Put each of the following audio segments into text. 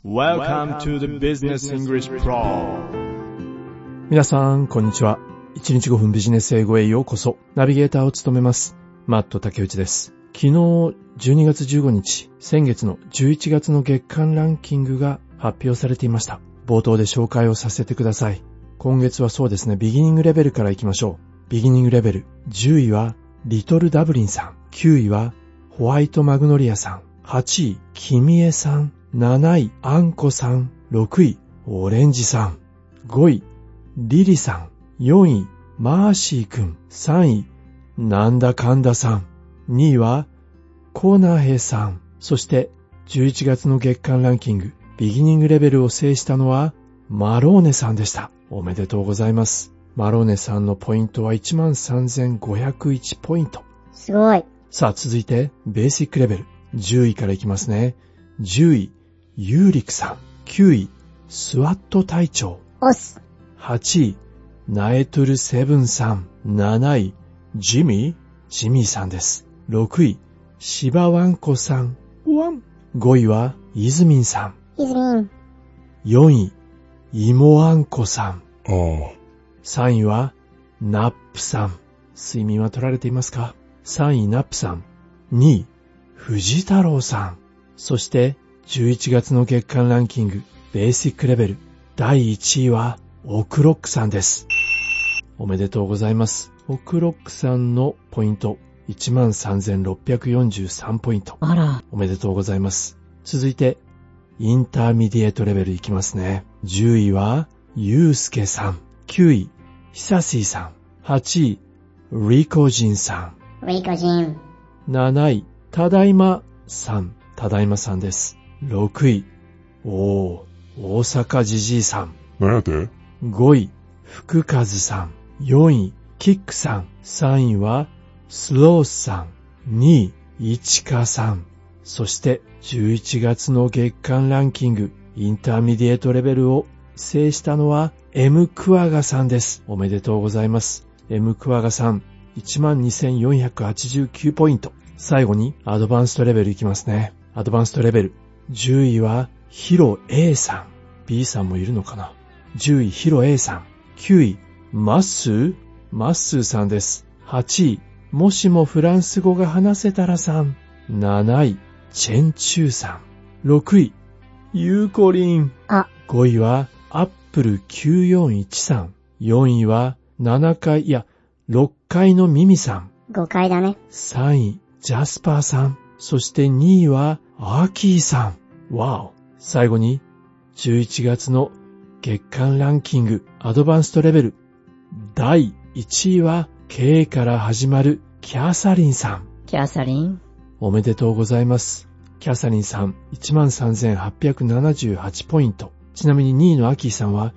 Welcome to the Business English Pro。 皆さん、こんにちは。1日5分ビジネス英語へようこそ。ナビゲーターを務めます。マット竹内です。昨日12月15日、先月の11月の月間ランキングが発表されていました。冒頭で紹介をさせてください。今月はそうですね、ビギニングレベルからいきましょう。ビギニングレベル。10位はリトルダブリンさん。9位はホワイトマグノリアさん。8位、キミエさん。7位、アンコさん。6位、オレンジさん。5位、リリさん。4位、マーシーくん。3位、なんだかんださん。2位は、コナヘさん。そして、11月の月間ランキング、ビギニングレベルを制したのは、マローネさんでした。おめでとうございます。マローネさんのポイントは 13,501 ポイント。 すごい。 さあ、続いて、ベーシックレベル。10位からいきますね。10位、ユーリクさん。9位、スワット隊長。 オス。 8位、ナエトルセブンさん。7位、ジミーさんです。6位、シバワンコさん。5位は、イズミンさん。 イズミン。 4位、イモアンコさん。3位は、ナップさん。睡眠は取られていますか？ 3 位、ナップさん。2位、藤太郎さん。そして、11月の月間ランキング、ベーシックレベル、第1位は、オクロックさんです。おめでとうございます。オクロックさんのポイント、13,643 ポイント。 あら。 おめでとうございます。続いて、インターミディエートレベルいきますね。10位は、ユウスケさん。9位、ヒサシーさん。8位、リコジンさん。 リコジン。 7位、ただいまさん。ただいまさんです。6位、大阪じじいさん。 何やて？ 5位、福和さん。4位、キックさん。3位は、スロースさん。2位、イチカさん。そして、11月の月間ランキング、インターミディエートレベルを制したのは、M クワガさんです。おめでとうございます。M クワガさん、12,489 ポイント。最後に、アドバンストレベルいきますね。アドバンストレベル。10位は、ヒロ A さん。B さんもいるのかな。10位、ヒロ A さん。9位、マッスーさんです。8位、もしもフランス語が話せたらさん。7位、チェンチューさん。6位、ユーコリン。5位は、アップル941さん。4位は、6階のミミさん。 5階だね。 3位、ジャスパーさん。そして2位は、アーキーさん。わお。最後に、11月の月間ランキング、アドバンストレベル。第1位は、K から始まるキャサリンさん。 キャサリン。 おめでとうございます。キャサリンさん、13,878 ポイント。ちなみに2位のアキーさんは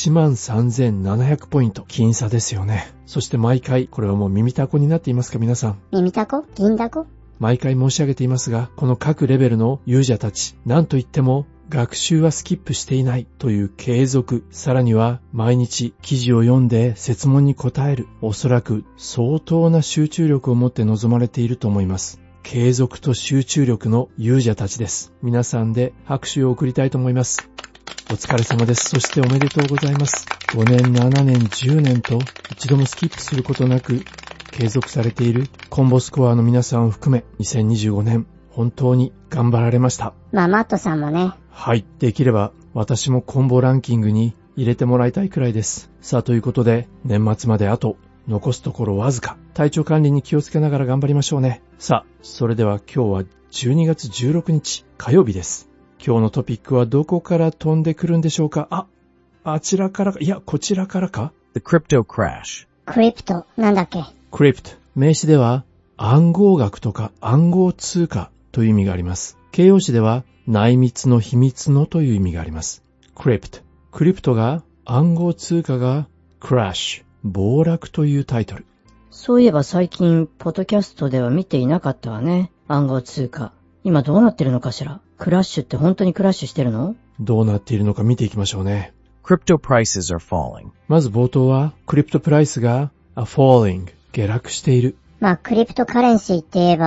13,700 ポイント。僅差ですよね。そして毎回、これはもう耳たこになっていますか皆さん。 耳たこ？銀だこ？ 毎回申し上げていますが、この各レベルのユーザーたち、なんといっても、学習はスキップしていないという継続、さらには毎日記事を読んで設問に答える、おそらく相当な集中力を持って臨まれていると思います。継続と集中力のユーザーたちです。皆さんで拍手を送りたいと思います。お疲れ様です。そしておめでとうございます。5年、7年、10年と一度もスキップすることなく継続されているコンボスコアの皆さんを含め2025年本当に頑張られました。 マットさんもね。 はい。できれば私もコンボランキングに入れてもらいたいくらいです。さあということで年末まであと残すところわずか。体調管理に気をつけながら頑張りましょうね。さあ、それでは今日は12月16日火曜日です。今日のトピックはどこから飛んでくるんでしょうか？あちらからか、いや、こちらからか？ The crypto crash。 クリプト、なんだっけ？ クリプト。名詞では暗号学とか暗号通貨という意味があります。形容詞では内密の秘密のという意味があります。クリプト。クリプトが暗号通貨がクラッシュ。暴落というタイトル。 そういえば最近、ポッドキャストでは見ていなかったわね。暗号通貨。今どうなってるのかしら？クラッシュって本当にクラッシュしてるの？ どうなっているのか見ていきましょうね。 Crypto prices are falling。 まず冒頭は、クリプトプライスがfalling、下落している。 クリプトカレンシーって言えば、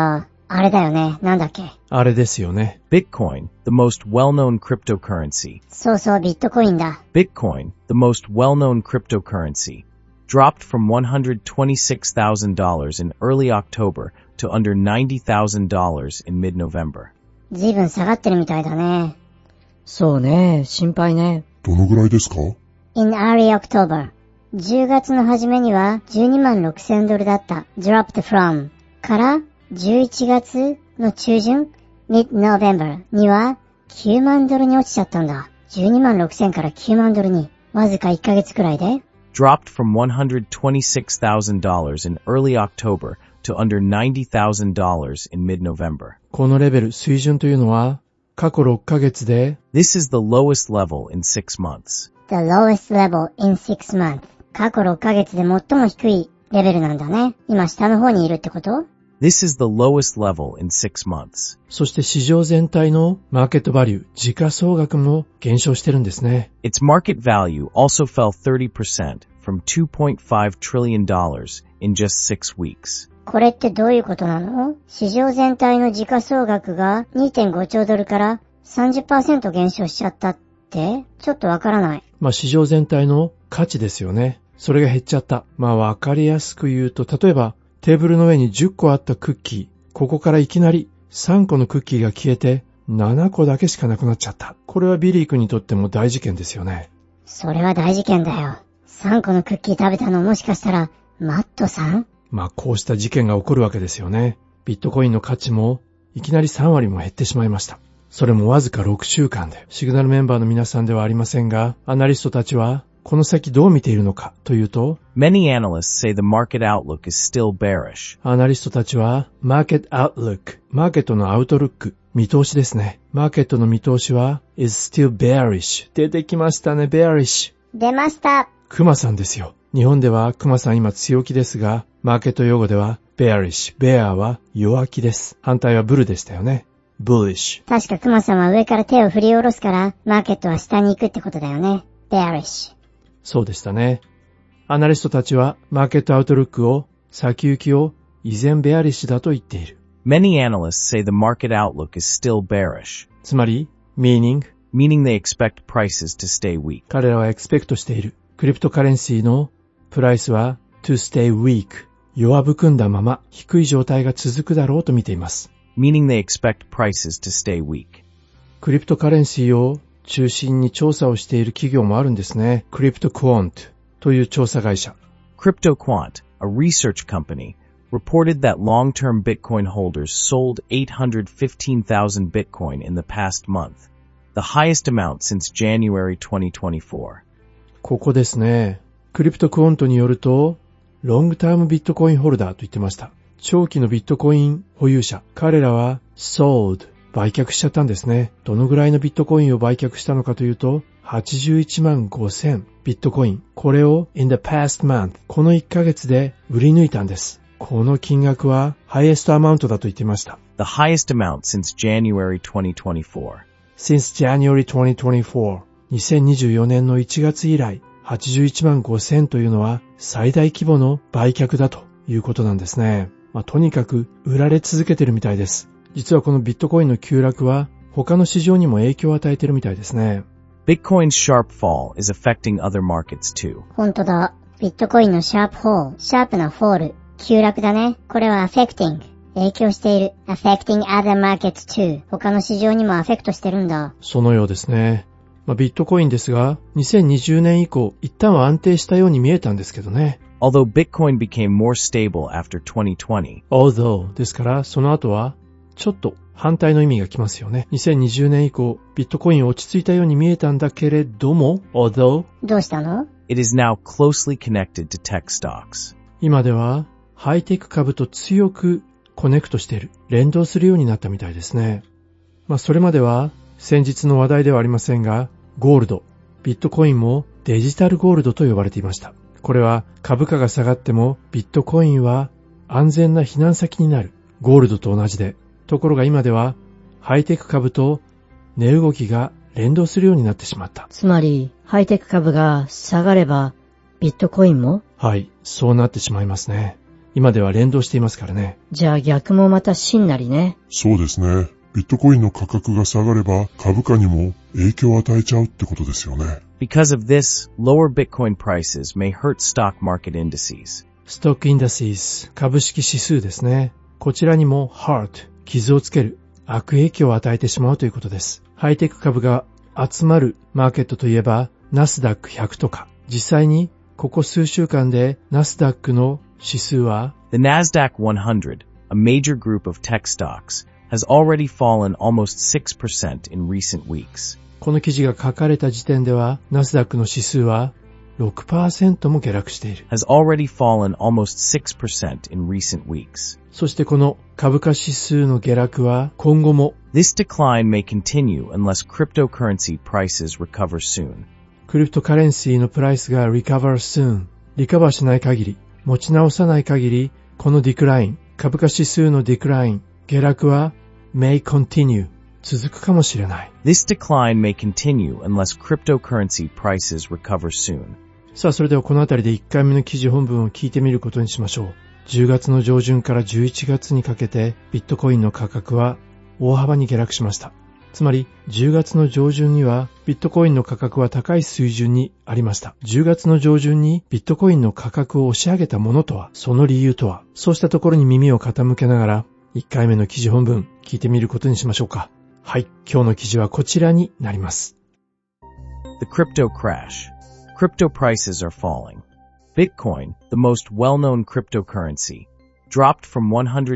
あれだよね。なんだっけ。 あれですよね。 Bitcoin, the most well-known cryptocurrency. そうそう、ビットコインだ。 Bitcoin, the most well-known cryptocurrency, dropped from $126,000 in early October to under $90,000 in mid-November. ずいぶん下がってるみたいだね。 そうね、心配ね。 どのぐらいですか？ In early October。10月の初めには12万6000ドルだった。dropped from から11月の中旬 mid-November には9万ドルに落ちちゃったんだ。12万6000から9万ドルにわずか1ヶ月くらいで dropped from $126,000 in early October to under $90,000 in mid-November. このレベル、水準というのは、過去6ヶ月で、 This is the lowest level in 6 months. the lowest level in 6 months。過去6ヶ月で最も低いレベルなんだね。今下の方にいるってこと？ This is the lowest level in 6 months. そして市場全体のマーケットバリュー、時価総額も減少してるんですね。 Its market value also fell 30% from $2.5 trillion in just 6 weeks. これってどういうことなの？市場全体の時価総額が 2.5 兆ドルから 30% 減少しちゃったってちょっとわからない。 市場全体の価値ですよね。それが減っちゃった。わかりやすく言うと、例えばテーブルの上に10個あったクッキー、ここからいきなり3個のクッキーが消えて7個だけしかなくなっちゃった。これはビリー君にとっても大事件ですよね。 それは大事件だよ。3個のクッキー食べたのもしかしたらマットさん？ こうした事件が起こるわけですよね。ビットコインの価値もいきなり3割も減ってしまいました。それもわずか6週間で。シグナルメンバーの皆さんではありませんが、アナリストたちはこの先どう見ているのかというと、 Many analysts say the market outlook is still bearish. アナリストたちは、マーケットアウトルック、マーケットのアウトルック、見通しですね。マーケットの見通しは、is still bearish。出てきましたね、bearish。 出ました。 クマさんですよ。日本ではクマさん今強気ですが、マーケット用語では、bearish。bear は弱気です。反対はブルでしたよね。bullish。 確かクマさんは上から手を振り下ろすから、マーケットは下に行くってことだよね。bearish。 そうでしたね。アナリストたちはマーケットアウトルックを先行きを依然ベアリッシュだと言っている。 Many analysts say the market outlook is still bearish. つまり、meaning they expect prices to stay weak. 彼らはエクスペクトしている。クリプトカレンシーのプライスは to stay weak。弱含んだまま低い状態が続くだろうと見ています。 Meaning they expect prices to stay weak. クリプトカレンシーを中心に調査をしている企業もあるんですね。クリプトクォントという調査会社。 CryptoQuant, a research company, reported that long-term Bitcoin holders sold 815,000 Bitcoin in the past month, the highest amount since January 2024. ここですね。クリプトクォントによると、ロングタームビットコインホルダーと言ってました。長期のビットコイン保有者。彼らは sold。売却しちゃったんですね。どのぐらいのビットコインを売却したのかというと、81万5000ビットコイン。これを in the past month、この1ヶ月で売り抜いたんです。この金額はハイエストアマウントだと言っていました。 The highest amount since January 2024. Since January 2024、2024年の1月以来、81万5000というのは最大規模の売却だということなんですね。とにかく売られ続けてるみたいです。実はこのビットコインの急落は他の市場にも影響を与えているみたいですね。 Bitcoin's sharp fall is affecting other markets too. 本当だ。ビットコインのシャープフォール、シャープなフォール、急落だね。これは affecting、影響している。affecting other markets too。他の市場にもアフェクトしてるんだ。 そのようですね。ビットコインですが、2020年以降、一旦は安定したように見えたんですけどね。 Although Bitcoin became more stable after 2020. Although ですから、その後は、ちょっと反対の意味が来ますよね。2020年以降、ビットコイン落ち着いたように見えたんだけれども、although どうしたの？ It is now closely connected to tech stocks. 今では、ハイテク株と強くコネクトしている。連動するようになったみたいですね。それまでは、先日の話題ではありませんが、ゴールド、ビットコインもデジタルゴールドと呼ばれていました。これは株価が下がってもビットコインは安全な避難先になる。ゴールドと同じで。ところが今ではハイテク株と値動きが連動するようになってしまった。 つまり、ハイテク株が下がればビットコインも？ はい、そうなってしまいますね。 今では連動していますからね。 じゃあ逆もまた真なりね。 そうですね。ビットコインの価格が下がれば株価にも影響を与えちゃうってことですよね。 Because of this, lower Bitcoin prices may hurt stock market indices. ストックインダシーズ、株式指数ですね。こちらにも hurt、傷をつける、悪影響を与えてしまうということです。ハイテク株が集まるマーケットといえばナスダック100とか。実際にここ数週間でナスダックの指数は The Nasdaq 100, a major group of tech stocks, has already fallen almost 6% in recent weeks. この記事が書かれた時点ではナスダックの指数は 6% も下落している。 Has already fallen almost 6% in recent weeks. そしてこの株価指数の下落は今後も This decline may continue unless cryptocurrency prices recover soon. クリプトカレンシーのプライスが recover soon、リカバーしない限り、持ち直さない限り、このディクライン、株価指数のディクライン、下落は may continue、続くかもしれない。 This decline may continue unless cryptocurrency prices recover soon. さあ、それではこのあたりで1回目の記事本文を聞いてみることにしましょう。10月の上旬から11月にかけてビットコインの価格は大幅に下落しました。つまり10月の上旬にはビットコインの価格は高い水準にありました。10月の上旬にビットコインの価格を押し上げたものとは、その理由とは、そうしたところに耳を傾けながら1回目の記事本文聞いてみることにしましょうか。はい、今日の記事はこちらになります。 The crypto crash. Crypto prices are falling. Bitcoin, the most well-known cryptocurrency, dropped from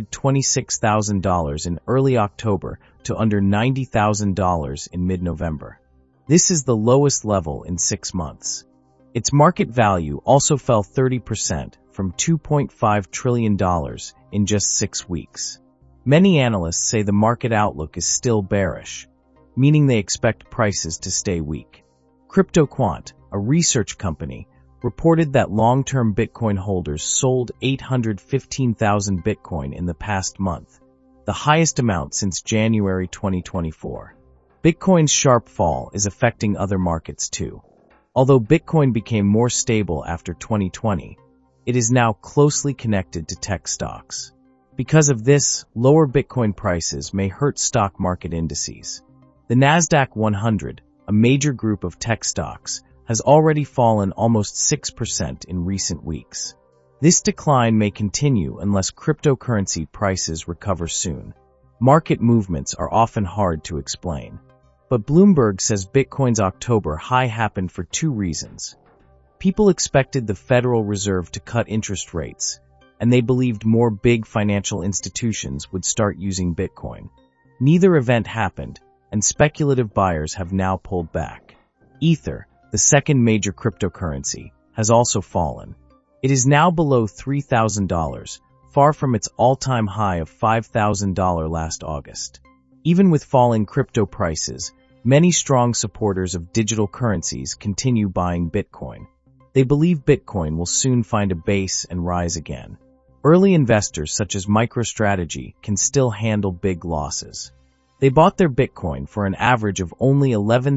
$126,000 in early October to under $90,000 in mid-November. This is the lowest level in 6 months. Its market value also fell 30% from $2.5 trillion in just 6 weeks. Many analysts say the market outlook is still bearish, meaning they expect prices to stay weak. CryptoQuant, a research company, reported that long-term Bitcoin holders sold 815,000 Bitcoin in the past month, the highest amount since January 2024. Bitcoin's sharp fall is affecting other markets too. Although Bitcoin became more stable after 2020, it is now closely connected to tech stocks. Because of this, lower Bitcoin prices may hurt stock market indices. The Nasdaq 100, a major group of tech stocks, has already fallen almost 6% in recent weeks. This decline may continue unless cryptocurrency prices recover soon. Market movements are often hard to explain. But Bloomberg says Bitcoin's October high happened for 2 reasons. People expected the Federal Reserve to cut interest rates, and they believed more big financial institutions would start using Bitcoin. Neither event happened, and speculative buyers have now pulled back. Ether, the second major cryptocurrency, has also fallen. It is now below $3,000, far from its all-time high of $5,000 last August. Even with falling crypto prices, many strong supporters of digital currencies continue buying Bitcoin. They believe Bitcoin will soon find a base and rise again. Early investors such as MicroStrategy can still handle big losses. They bought their Bitcoin for an average of only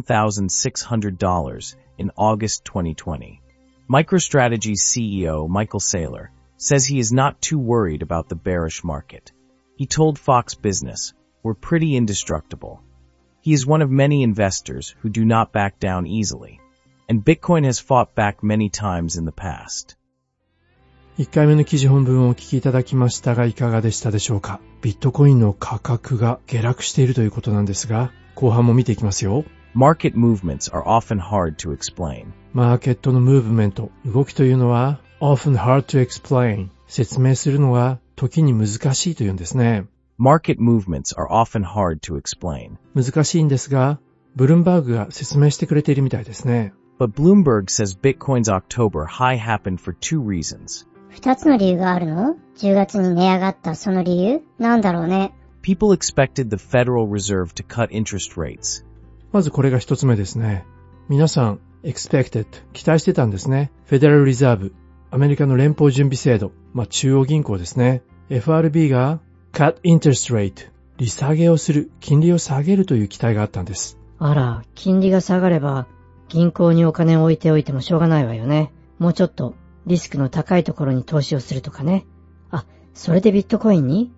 $11,600 in August 2020. MicroStrategy's CEO Michael Saylor says he is not too worried about the bearish market. He told Fox Business, "We're pretty indestructible." He is one of many investors who do not back down easily, and Bitcoin has fought back many times in the past. 1回目の記事本文をお聞きいただきましたがいかがでしたでしょうか。ビットコインの価格が下落しているということなんですが、後半も見ていきますよ。 Market movements are often hard to explain. マーケットのムーブメント、動きというのは often hard to explain。説明するのが時に難しいというんですね。 Market movements are often hard to explain. 難しいんですが、ブルームバーグが説明してくれているみたいですね。 But Bloomberg says Bitcoin's October high happened for 2 reasons. 2つの理由があるの？ 10 月に値上がったその理由？なんだろうね。 People expected the Federal Reserve to cut interest rates. まずこれが一つ目ですね。皆さん、expected、期待してたんですね。フェデラルリザーブ、アメリカの連邦準備制度、中央銀行ですね。FRB が cut interest rate、利下げをする、金利を下げるという期待があったんです。 あら、金利が下がれば、銀行にお金を置いておいてもしょうがないわよね。もうちょっとリスクの高いところに投資をするとかね。 あ、それでビットコインに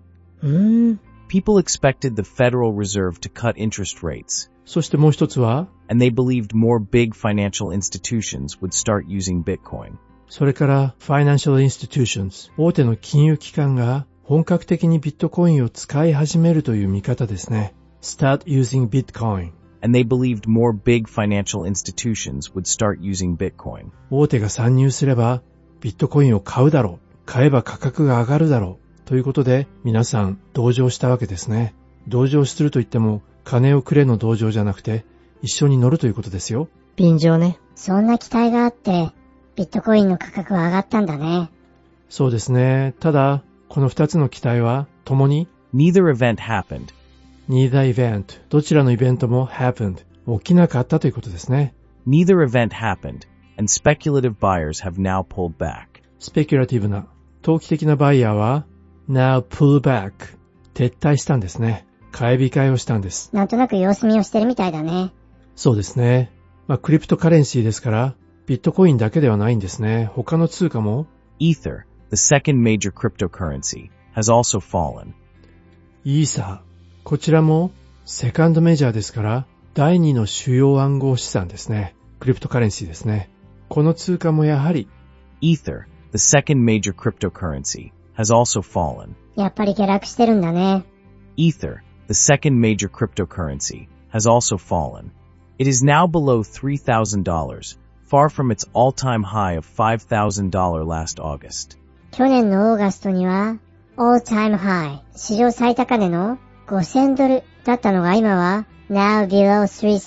People expected the Federal Reserve to cut interest rates, そしてもう一つは、 and they believed more big financial institutions would start using Bitcoin. それから Financial Institutions、大手の金融機関が本格的にビットコインを使い始めるという見方ですね。Start using Bitcoin。 And they believed more big financial institutions would start using Bitcoin. 大手が参入すればビットコインを買うだろう。買えば価格が上がるだろう。ということで皆さん同情したわけですね。同情すると言っても金をくれの同情じゃなくて一緒に乗るということですよ。 便乗ね。 そんな期待があって、ビットコインの価格は上がったんだね。 そうですね。ただ、この二つの期待は共に Neither event happened. Neither event、どちらのイベントも happened、起きなかったということですね。 Neither event happened, and speculative buyers have now pulled back. スペキュラティブな、投機的なバイヤーは now pull back、撤退したんですね。買い控えをしたんです。 なんとなく様子見をしてるみたいだね。 そうですね。クリプトカレンシーですから、ビットコインだけではないんですね。他の通貨も Ether, the second major cryptocurrency, has also fallen. イーサー、こちらもセカンドメジャーですから、第2の主要暗号資産ですね。クリプトカレンシーですね。この通貨もやはり Ether, the second major cryptocurrency, has also fallen. やっぱり下落してるんだね。 Ether, the second major cryptocurrency, has also fallen. It is now below $3,000, far from its all-time high of $5,000 last August. 去年のオーガストには、all time high、史上最高値の5000ドルだったのが今は、now below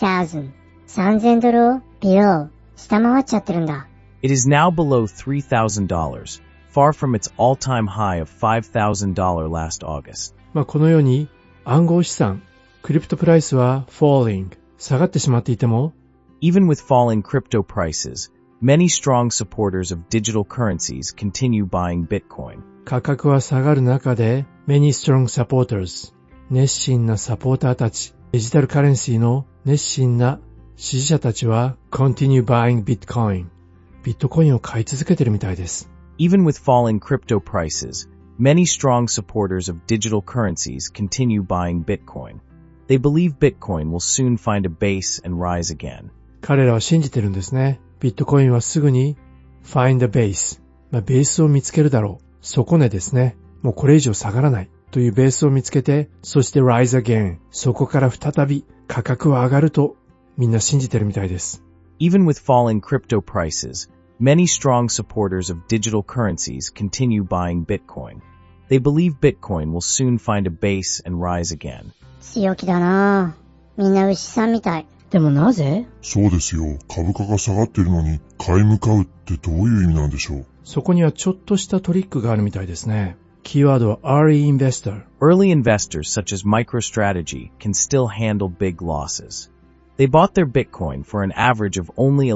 3,000、3000ドルを below、下回っちゃってるんだ。 It is now below $3,000, far from its all-time high of $5,000 last August. このように暗号資産、クリプトプライスは falling、下がってしまっていても、 Even with falling crypto prices, many strong supporters of digital currencies continue buying Bitcoin. 価格は下がる中で many strong supporters、熱心なサポーターたち、デジタルカレンシーの熱心な支持者たちは continue buying Bitcoin、ビットコインを買い続けてるみたいです。 Even with falling crypto prices, many strong supporters of digital currencies continue buying Bitcoin. They believe Bitcoin will soon find a base and rise again. 彼らは信じてるんですね。ビットコインはすぐに find a base、ベースを見つけるだろう。底根ですね。もうこれ以上下がらないというベースを見つけて、そして rise again、そこから再び価格は上がるとみんな信じてるみたいです。 Even with falling crypto prices, many strong supporters of digital currencies continue buying Bitcoin. They believe Bitcoin will soon find a base and rise again. 強気だなぁ。みんな牛さんみたい。 でもなぜ？ そうですよ。株価が下がっているのに買い向かうってどういう意味なんでしょう。 そこにはちょっとしたトリックがあるみたいですね。キーワードは early investor。 Early investors such as MicroStrategy can still handle big losses. They bought their Bitcoin for an average of only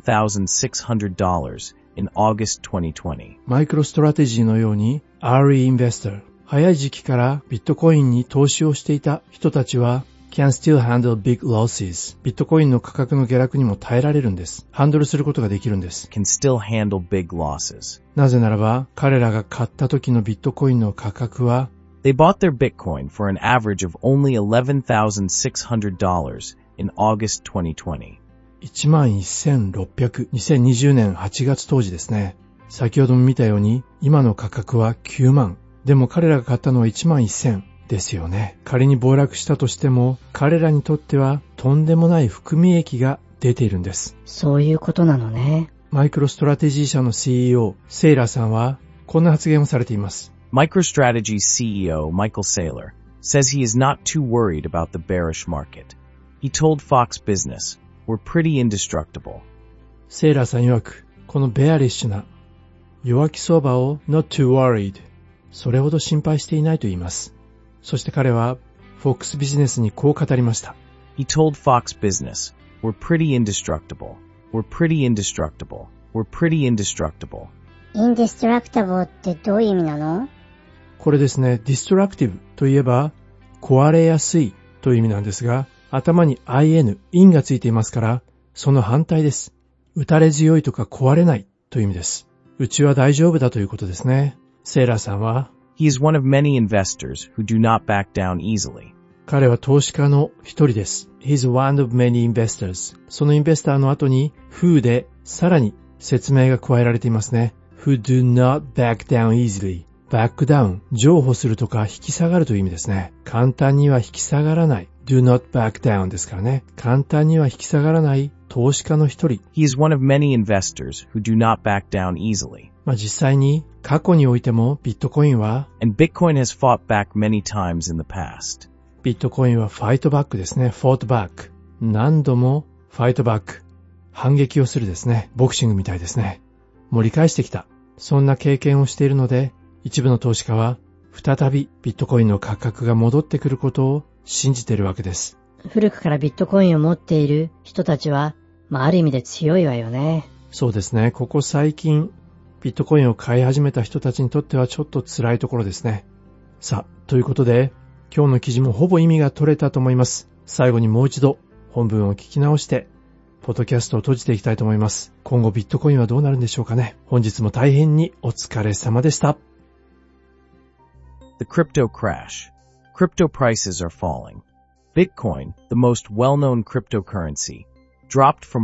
$11,600 in August 2020. マイクロストラテジーのように early investor、 早い時期からビットコインに投資をしていた人たちはcan still handle big losses。 ビットコインの価格の下落にも耐えられるんです。ハンドルすることができるんです。 Can still handle big losses. なぜならば、彼らが買った時のビットコインの価格は They bought their Bitcoin for an average of only $11,600 in August 2020. 11,600、2020年8月当時ですね。先ほども見たように、今の価格は9万。でも彼らが買ったのは11,000。ですよね。仮に暴落したとしても、彼らにとってはとんでもない含み益が出ているんです。 そういうことなのね。 マイクロストラテジー社の CEO、セイラーさんはこんな発言をされています。 MicroStrategy's CEO, Michael Saylor, says he is not too worried about the bearish market. He told Fox Business, "We're pretty indestructible." セイラーさん曰く、このベアリッシュな弱気相場を not too worried、それほど心配していないと言います。そして彼は Fox ビジネスにこう語りました。 He told Fox Business, "We're pretty indestructible. We're pretty indestructible. We're pretty indestructible." indestructible ってどういう意味なの？ これですね、destructive といえば壊れやすいという意味なんですが、頭に in がついていますから、その反対です。打たれ強いとか壊れないという意味です。うちは大丈夫だということですね。 セイラーさんは、 He is one of many investors who do not back down easily. 彼は投資家の一人です。He's one of many investors. そのインベスターの後に who でさらに説明が加えられていますね。who do not back down easily. バックダウン、譲歩するとか引き下がるという意味ですね。簡単には引き下がらない。do not back down ですからね。簡単には引き下がらない投資家の一人。 He is one of many investors who do not back down easily. 実際に過去においてもビットコインは、 And Bitcoin has fought back many times in the past. ビットコインはファイトバックですね。fought back。何度もファイトバック。反撃をするですね。ボクシングみたいですね。盛り返してきた。そんな経験をしているので、一部の投資家は再びビットコインの価格が戻ってくることを信じているわけです。 古くからビットコインを持っている人たちは、ある意味で強いわよね。 そうですね。ここ最近、ビットコインを買い始めた人たちにとってはちょっと辛いところですね。さあ、ということで、今日の記事もほぼ意味が取れたと思います。最後にもう一度本文を聞き直して、ポッドキャストを閉じていきたいと思います。今後ビットコインはどうなるんでしょうかね。本日も大変にお疲れ様でした。 The crypto crash. Crypto prices are falling. Bitcoin, the most well-known cryptocurrency, dropped from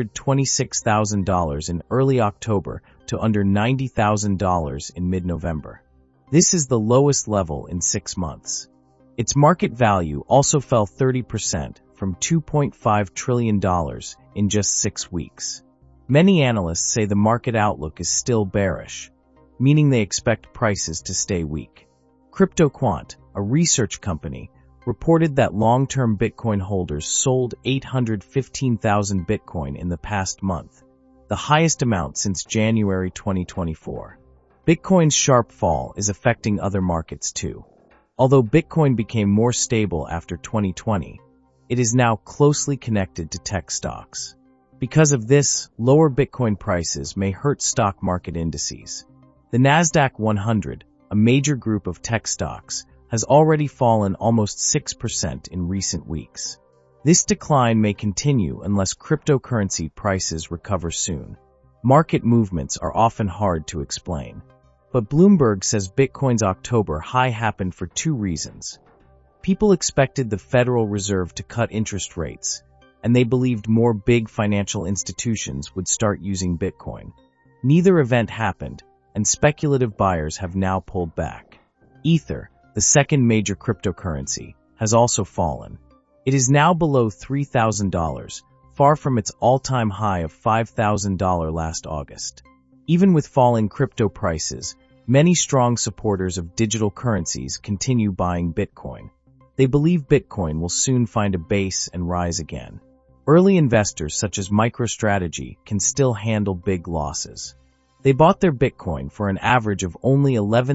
$126,000 in early October to under $90,000 in mid-November. This is the lowest level in 6 months. Its market value also fell 30% from $2.5 trillion in just 6 weeks. Many analysts say the market outlook is still bearish, meaning they expect prices to stay weak. CryptoQuant, a research company, reported that long-term Bitcoin holders sold 815,000 Bitcoin in the past month, the highest amount since January 2024. Bitcoin's sharp fall is affecting other markets too. Although Bitcoin became more stable after 2020, it is now closely connected to tech stocks. Because of this, lower Bitcoin prices may hurt stock market indices. The Nasdaq 100, a major group of tech stocks, has already fallen almost 6% in recent weeks. This decline may continue unless cryptocurrency prices recover soon. Market movements are often hard to explain. But Bloomberg says Bitcoin's October high happened for 2 reasons. People expected the Federal Reserve to cut interest rates, and they believed more big financial institutions would start using Bitcoin. Neither event happened, and speculative buyers have now pulled back. Ether, the second major cryptocurrency, has also fallen. It is now below $3,000, far from its all-time high of $5,000 last August. Even with falling crypto prices, many strong supporters of digital currencies continue buying Bitcoin. They believe Bitcoin will soon find a base and rise again. Early investors such as MicroStrategy can still handle big losses. They bought their Bitcoin for an average of only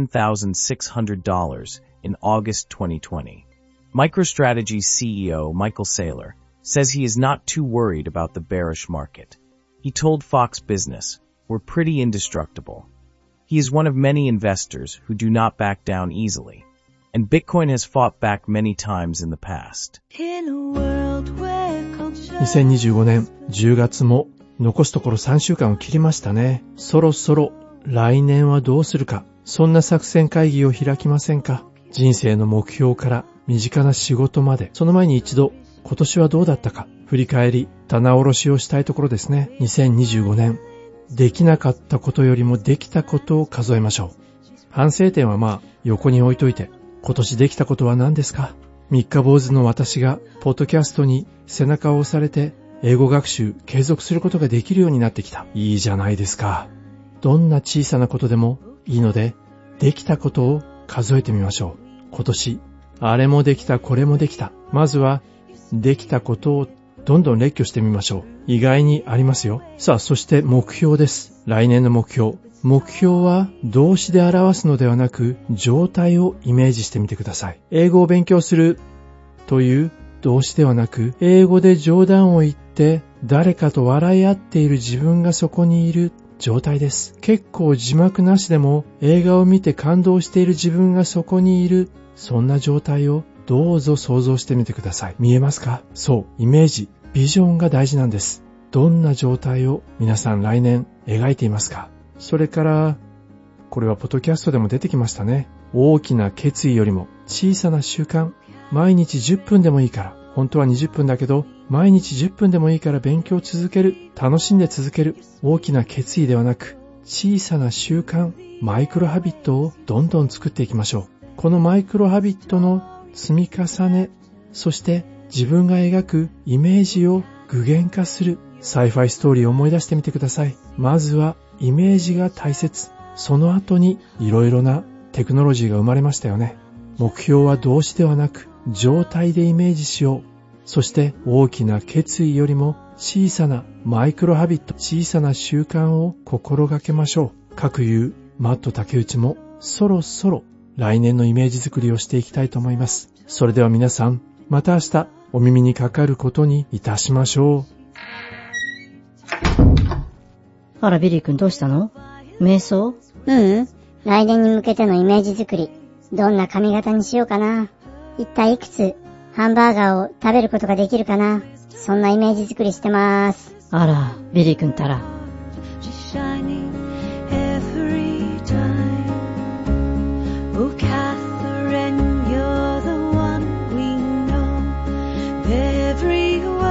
$11,600 in August 2020. MicroStrategy's CEO, Michael Saylor, says he is not too worried about the bearish market. He told Fox Business, "We're pretty indestructible." He is one of many investors who do not back down easily, and Bitcoin has fought back many times in the past. 2025年10月も残すところ3週間を切りましたね。そろそろ来年はどうするか、そんな作戦会議を開きませんか。人生の目標から身近な仕事まで、その前に一度今年はどうだったか振り返り棚卸しをしたいところですね。2025年できなかったことよりもできたことを数えましょう。反省点は横に置いといて、今年できたことは何ですか。三日坊主の私がポッドキャストに背中を押されて英語学習継続することができるようになってきた。いいじゃないですか。どんな小さなことでもいいので、できたことを数えてみましょう。今年、あれもできた、これもできた。まずは、できたことをどんどん列挙してみましょう。意外にありますよ。さあ、そして目標です。来年の目標。目標は動詞で表すのではなく、状態をイメージしてみてください。英語を勉強するという動詞ではなく、英語で冗談を言って誰かと笑い合っている自分がそこにいる状態です。結構字幕なしでも映画を見て感動している自分がそこにいる、そんな状態をどうぞ想像してみてください。見えますか？そう、イメージ、ビジョンが大事なんです。どんな状態を皆さん来年描いていますか？それからこれはポッドキャストでも出てきましたね。大きな決意よりも小さな習慣。毎日10分でもいいから、本当は20分だけど、毎日10分でもいいから勉強を続ける。楽しんで続ける。大きな決意ではなく、小さな習慣、マイクロハビットをどんどん作っていきましょう。このマイクロハビットの積み重ね、そして自分が描くイメージを具現化するサイファイストーリーを思い出してみてください。まずはイメージが大切。その後にいろいろなテクノロジーが生まれましたよね。目標は動詞ではなく状態でイメージしよう。そして大きな決意よりも小さなマイクロハビット、小さな習慣を心がけましょう。各言うマット竹内もそろそろ来年のイメージ作りをしていきたいと思います。それでは皆さん、また明日お耳にかかることにいたしましょう。 あら、ビリー君どうしたの？瞑想？ 来年に向けてのイメージ作り。どんな髪型にしようかな。一体いくつハンバーガーを食べることができるかな。そんなイメージ作りしてます。 あら、ビリー君ったら。 Oh, Catherine, you're the one we know. Everywhere